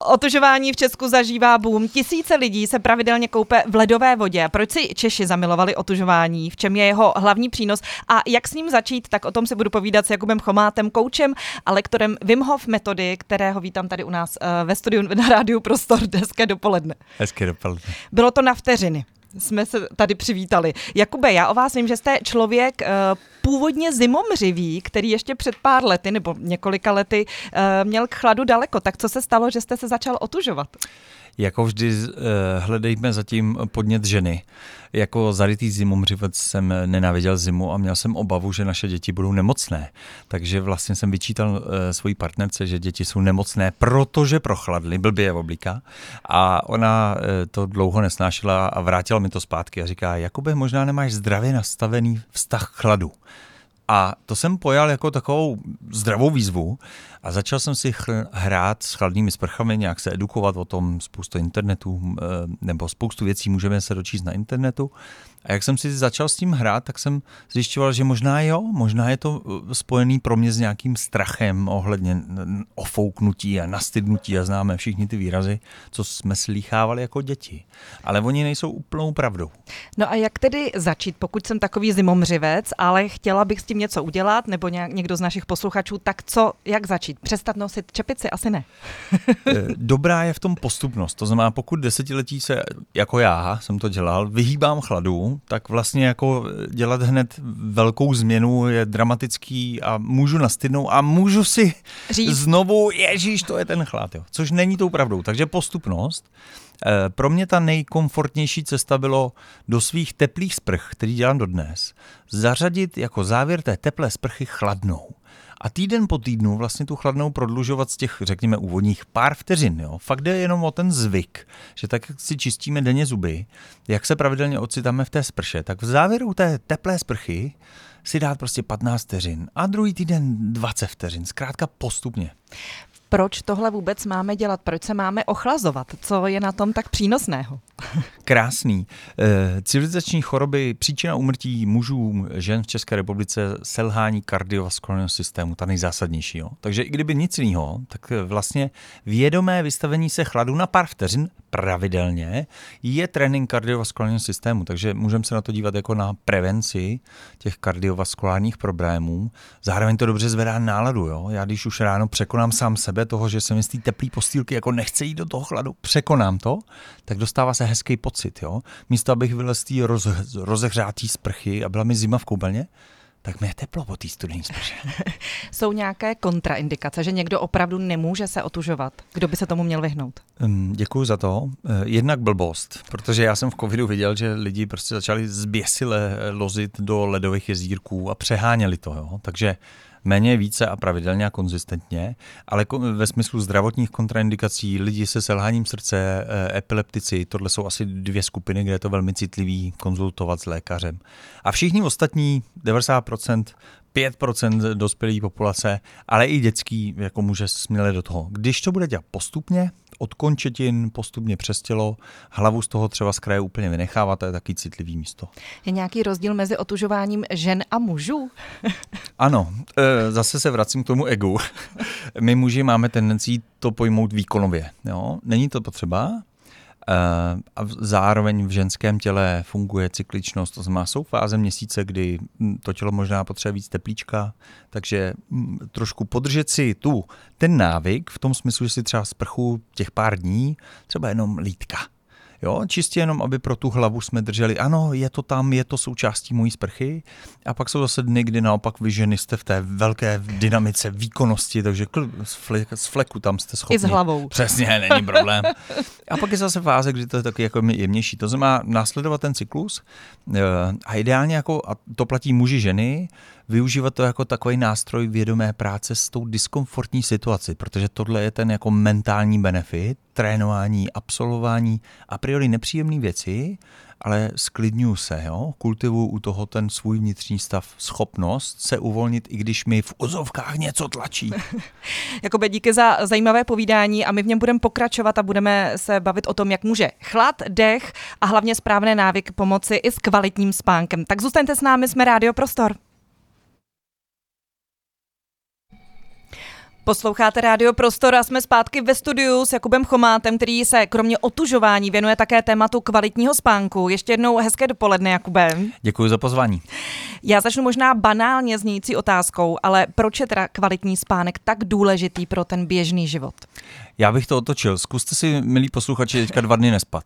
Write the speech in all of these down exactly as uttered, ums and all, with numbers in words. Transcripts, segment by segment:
Otužování v Česku zažívá boom. Tisíce lidí se pravidelně koupe v ledové vodě. Proč si Češi zamilovali otužování? V čem je jeho hlavní přínos? A jak s ním začít? Tak o tom si budu povídat s Jakubem Chomátem, koučem a lektorem Wim Hof metody, kterého vítám tady u nás ve studiu na Rádiu Prostor. Hezké dopoledne. Hezké dopoledne. Bylo to na vteřiny. Jsme se tady přivítali. Jakube, já o vás vím, že jste člověk uh, původně zimomřivý, který ještě před pár lety nebo několika lety uh, měl k chladu daleko. Tak co se stalo, že jste se začal otužovat? Jako vždy hledejme zatím podnět ženy. Jako zarytý zimomřivec jsem nenáviděl zimu a měl jsem obavu, že naše děti budou nemocné. Takže vlastně jsem vyčítal svojí partnerce, že děti jsou nemocné, protože prochladly, blbě je oblíka. A ona to dlouho nesnášela a vrátila mi to zpátky a říká, Jakube, možná nemáš zdravě nastavený vztah k chladu. A to jsem pojal jako takovou zdravou výzvu a začal jsem si chl- hrát s chladnými sprchami, nějak se edukovat o tom, spoustu internetu, nebo spoustu věcí můžeme se dočíst na internetu. A jak jsem si začal s tím hrát, tak jsem zjišťoval, že možná jo, možná je to spojený pro mě s nějakým strachem ohledně ofouknutí a nastydnutí a známe všichni ty výrazy, co jsme slýchávali jako děti. Ale oni nejsou úplnou pravdou. No a jak tedy začít, pokud jsem takový zimomřivec, ale chtěla bych s tím něco udělat, nebo nějak, někdo z našich posluchačů, tak co, jak začít? Přestat nosit čepici? Asi ne. Dobrá je v tom postupnost. To znamená, pokud desetiletí se, jako já jsem to dělal, vyhýbám chladu, tak vlastně jako dělat hned velkou změnu je dramatický a můžu nastydnout a můžu si říct znovu, ježíš, to je ten chlad, jo. Což není tou pravdou. Takže postupnost. Pro mě ta nejkomfortnější cesta bylo do svých teplých sprch, který dělám dodnes, zařadit jako závěr té teplé sprchy chladnou. A týden po týdnu vlastně tu chladnou prodlužovat z těch, řekněme, úvodních pár vteřin. Jo? Fakt jde jenom o ten zvyk, že tak, jak si čistíme denně zuby, jak se pravidelně ocitáme v té sprše, tak v závěru té teplé sprchy si dát prostě patnáct vteřin a druhý týden dvacet vteřin, zkrátka postupně. Proč tohle vůbec máme dělat? Proč se máme ochlazovat? Co je na tom tak přínosného? Krásný. E, civilizační choroby, příčina úmrtí mužů, žen v České republice, selhání kardiovaskulárního systému, ta nejzásadnější. Jo? Takže i kdyby nic jiného, tak vlastně vědomé vystavení se chladu na pár vteřin pravidelně je trénink kardiovaskulárního systému, takže můžeme se na to dívat jako na prevenci těch kardiovaskulárních problémů. Zároveň to dobře zvedá náladu. Jo? Já když už ráno překonám sám sebe toho, že se mi z té teplé postýlky jako nechce jít do toho chladu, překonám to, tak dostává se hezký pocit. Jo? Místo, abych vylez z té roz, rozehřátý sprchy a byla mi zima v koupelně, tak mi je teplo po té studené sprše. Jsou nějaké kontraindikace, že někdo opravdu nemůže se otužovat? Kdo by se tomu měl vyhnout? Děkuju za to. Jednak blbost, protože já jsem v covidu viděl, že lidi prostě začali zběsile lozit do ledových jezírků a přeháněli to. Jo? Takže méně, více a pravidelně a konzistentně, ale ve smyslu zdravotních kontraindikací lidi se selháním srdce, epileptici, tohle jsou asi dvě skupiny, kde je to velmi citlivý konzultovat s lékařem. A všichni ostatní, devadesát procent, pět procent dospělé populace, ale i dětský, jako může směle do toho. Když to bude dělat postupně, od končetin postupně přes tělo, hlavu z toho třeba z kraje úplně vynechávat, to je taky citlivý místo. Je nějaký rozdíl mezi otužováním žen a mužů? Ano, zase se vracím k tomu egu. My muži máme tendenci to pojmout výkonově. Jo? Není to potřeba. A zároveň v ženském těle funguje cykličnost, to znamená, jsou fáze měsíce, kdy to tělo možná potřebuje víc teplíčka, takže trošku podržet si tu, ten návyk v tom smyslu, že si třeba sprchu těch pár dní, třeba jenom lítka. Jo, čistě jenom, aby pro tu hlavu jsme drželi, ano, je to tam, je to součástí mojí sprchy. A pak jsou zase dny, kdy naopak vy ženy jste v té velké dynamice výkonnosti, takže z fleku tam jste schopni. I s hlavou. Přesně, není problém. A pak je zase fáze, kdy to je taky jako jemnější. To znamená následovat ten cyklus a ideálně, jako, a to platí muži, ženy, využívat to jako takový nástroj vědomé práce s tou diskomfortní situací, protože tohle je ten jako mentální benefit, trénování, absolvování a priori nepříjemné věci, ale sklidňuju se, jo? Kultivuju u toho ten svůj vnitřní stav, schopnost se uvolnit, i když mi v ozovkách něco tlačí. Jakoby díky za zajímavé povídání a my v něm budeme pokračovat a budeme se bavit o tom, jak může chlad, dech a hlavně správné návyky pomoci i s kvalitním spánkem. Tak zůstaňte s námi, jsme Rádio Prostor. Posloucháte Rádio Prostor a jsme zpátky ve studiu s Jakubem Chomátem, který se kromě otužování věnuje také tématu kvalitního spánku. Ještě jednou hezké dopoledne, Jakube. Děkuji za pozvání. Já začnu možná banálně znějící otázkou, ale proč je teda kvalitní spánek tak důležitý pro ten běžný život? Já bych to otočil. Zkuste si, milí posluchači, teďka dva dny nespat.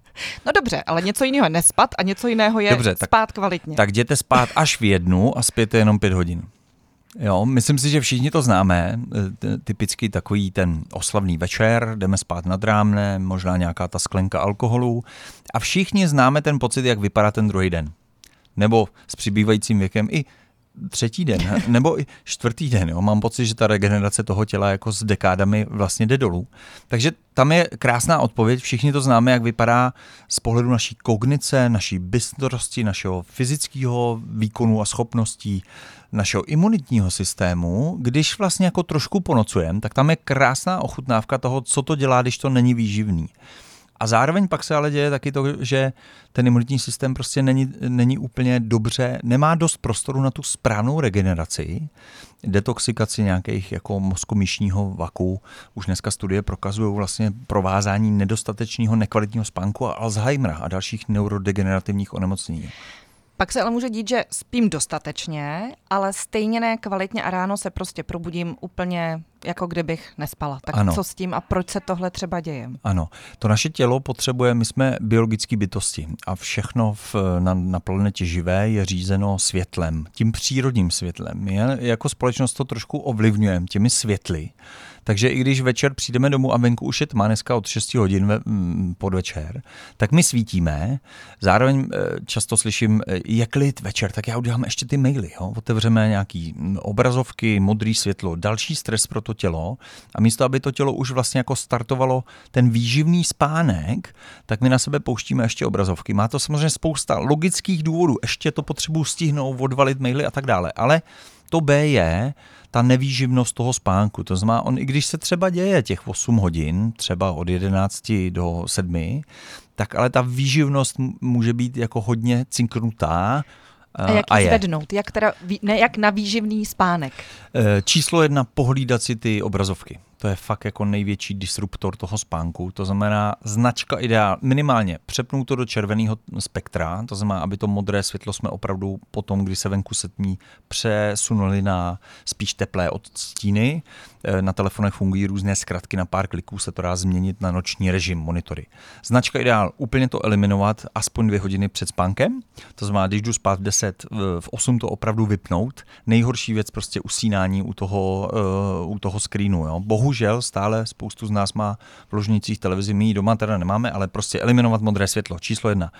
No dobře, ale něco jiného je nespat a něco jiného je dobře, spát tak, kvalitně. Tak jděte spát až v jednu a spěte jenom pět hodin. Jo, myslím si, že všichni to známe, typicky takový ten oslavný večer, jdeme spát nad ránem, možná nějaká ta sklenka alkoholu a všichni známe ten pocit, jak vypadá ten druhý den. Nebo s přibývajícím věkem i třetí den, nebo i čtvrtý den. Jo. Mám pocit, že ta regenerace toho těla jako s dekádami vlastně jde dolů. Takže tam je krásná odpověď. Všichni to známe, jak vypadá z pohledu naší kognice, naší bystrosti, našeho fyzického výkonu a schopností, našeho imunitního systému. Když vlastně jako trošku ponocujeme, tak tam je krásná ochutnávka toho, co to dělá, když to není výživný. A zároveň pak se ale děje taky to, že ten imunitní systém prostě není, není úplně dobře, nemá dost prostoru na tu správnou regeneraci, detoxikaci nějakých jako mozkomyšního vaku. Už dneska studie prokazují vlastně provázání nedostatečného nekvalitního spánku a Alzheimera a dalších neurodegenerativních onemocnění. Pak se ale může dít, že spím dostatečně, ale stejně ne kvalitně a ráno se prostě probudím úplně jako kdybych nespala. Tak ano. Co s tím a proč se tohle třeba děje? Ano, to naše tělo potřebuje, my jsme biologické bytosti a všechno v, na, na planetě živé je řízeno světlem, tím přírodním světlem. My jako společnost to trošku ovlivňujeme těmi světly. Takže i když večer přijdeme domů a venku už je tma, dneska od šesti hodin ve, m, podvečer, tak my svítíme. Zároveň často slyším, je klid večer, tak já udělám ještě ty maily. Jo? Otevřeme nějaký obrazovky, modrý světlo, další stres pro to tělo a místo, aby to tělo už vlastně jako startovalo ten výživný spánek, tak my na sebe pouštíme ještě obrazovky. Má to samozřejmě spousta logických důvodů, ještě to potřebuji stihnout, odvalit maily a tak dále, ale to B je ta nevýživnost toho spánku. To znamená, on i když se třeba děje těch osm hodin, třeba od jedenácti do sedmi, tak ale ta výživnost může být jako hodně cinknutá. A jak ji zvednout? Jak, teda, ne, jak na výživný spánek? Číslo jedna, pohlídat si ty obrazovky. To je fakt jako největší disruptor toho spánku. To znamená značka ideál, minimálně přepnout to do červeného spektra, to znamená, aby to modré světlo jsme opravdu potom, kdy se venku setmí, přesunuli na spíš teplé odstíny. Na telefonech fungují různé zkratky, na pár kliků se to dá změnit na noční režim monitory. Značka ideál, úplně to eliminovat aspoň dvě hodiny před spánkem. To znamená, když jdu spát v deset, v osm to opravdu vypnout. Nejhorší věc prostě usínání u toho, u toho screenu. Jo. Bohužel stále spoustu z nás má v ložnicích televizi, my ji doma teda nemáme, ale prostě eliminovat modré světlo. Číslo jedna.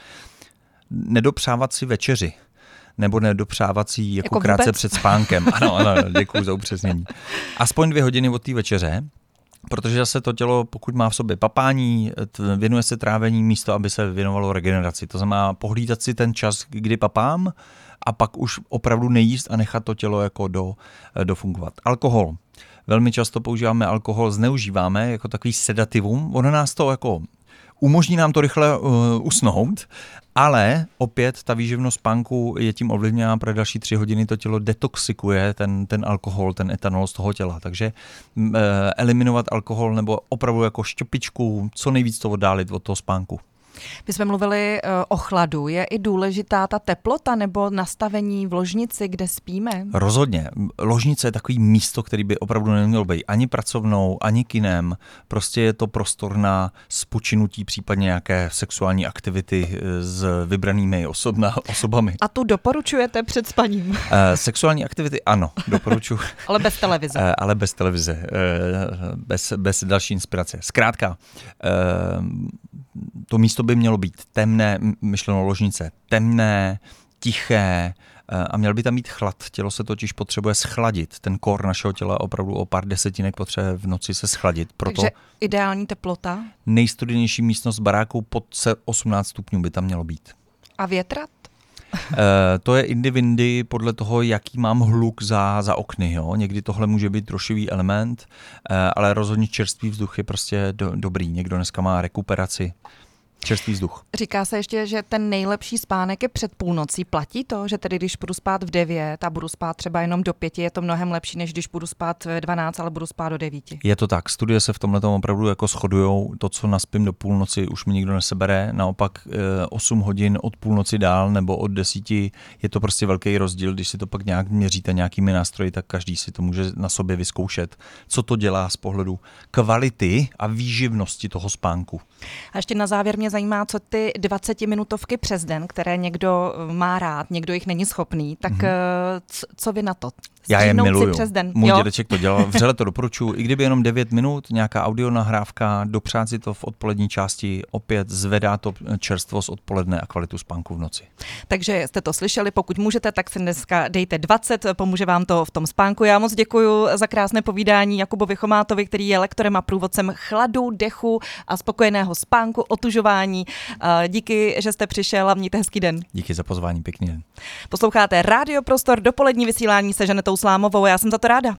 Nedopřávat si večeři. Nebo nedopřávat si jako, jako krátce před spánkem. Ano, ano, děkuji za upřesnění. Aspoň dvě hodiny od té večeře, protože zase to tělo, pokud má v sobě papání, věnuje se trávení místo, aby se věnovalo regeneraci. To znamená pohlídat si ten čas, kdy papám a pak už opravdu nejíst a nechat to tělo jako do, dofungovat. Alkohol. Velmi často používáme alkohol, zneužíváme jako takový sedativum. Ono nás to jako umožní nám to rychle uh, usnout, ale opět ta výživnost spánku je tím ovlivněná, pro další tři hodiny to tělo detoxikuje ten, ten alkohol, ten etanol z toho těla. Takže uh, eliminovat alkohol nebo opravdu jako šťopičku, co nejvíc to oddálit od toho spánku. My jsme mluvili uh, o chladu. Je i důležitá ta teplota nebo nastavení v ložnici, kde spíme? Rozhodně. Ložnice je takový místo, který by opravdu nemělo být ani pracovnou, ani kinem. Prostě je to prostor na spočinutí, případně nějaké sexuální aktivity s vybranými osobna, osobami. A tu doporučujete před spaním? Uh, sexuální aktivity ano, doporučuji. Ale bez televize. Uh, ale bez televize. Uh, bez, bez další inspirace. Zkrátka, uh, to místo by mělo být temné, myšleno ložnice, temné, tiché a měl by tam mít chlad. Tělo se totiž potřebuje schladit. Ten kor našeho těla opravdu o pár desetinek potřebuje v noci se schladit. Proto takže ideální teplota? Nejstudenější místnost baráku pod osmnáct stupňů by tam mělo být. A větrat? Uh, to je indivindy podle toho, jaký mám hluk za, za okny. Jo? Někdy tohle může být trošivý element, uh, ale rozhodně čerstvý vzduch je prostě do, dobrý. Někdo dneska má rekuperaci. čerstvý vzduch. Říká se ještě, že ten nejlepší spánek je před půlnocí. Platí to, že tedy když budu spát v devět a budu spát třeba jenom do pěti, je to mnohem lepší, než když budu spát v dvanáct, ale budu spát do devíti? Je to tak. Studie se v tomhle tom opravdu jako shodujou. To, co naspím do půlnoci, už mi nikdo nesebere. Naopak osm hodin od půlnoci dál nebo od desíti je to prostě velký rozdíl. Když si to pak nějak měříte nějakými nástroji, tak každý si to může na sobě vyzkoušet, co to dělá z pohledu kvality a výživnosti toho spánku. A ještě na závěr mě zajímá, co ty dvacetiminutovky přes den, které někdo má rád, někdo jich není schopný, tak mm-hmm. co, co vy na to? Já je miluju. Přes den. Můj jo? dědeček to dělal, vřele to doporučuji. I kdyby jenom devět minut, nějaká audio nahrávka, dopřát si to v odpolední části, opět zvedá to čerstvost odpoledne a kvalitu spánku v noci. Takže jste to slyšeli, pokud můžete, tak si dneska dejte dvacet, pomůže vám to v tom spánku. Já moc děkuji za krásné povídání Jakubovi Chomátovi, který je lektorem a průvodcem chladu, dechu a spokojeného spánku, otužování. Díky, že jste přišel a mějte hezký den. Díky za pozvání, pěkný den. Posloucháte Rádio Prostor, dopolední vysílání se Žanetou Slámovou, já jsem za to ráda.